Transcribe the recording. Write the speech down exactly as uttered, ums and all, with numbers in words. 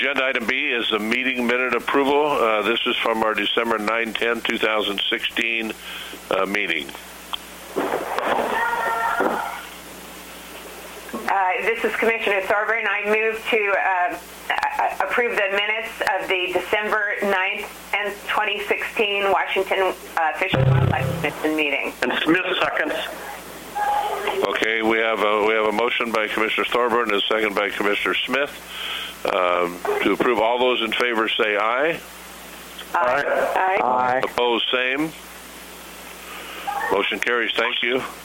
Agenda item B is the meeting minute approval. Uh, this is from our December ninth, tenth, twenty sixteen uh, meeting. Uh, this is Commissioner Thorburn. I move to uh, approve the minutes of the December ninth, tenth, twenty sixteen Washington uh, Fish and Wildlife Commission meeting. And Smith seconds. Okay, we have a we have a motion by Commissioner Thorburn and a second by Commissioner Smith um, to approve. All those in favor say aye. Aye. Aye. Aye. Opposed, same. Motion carries. Thank you.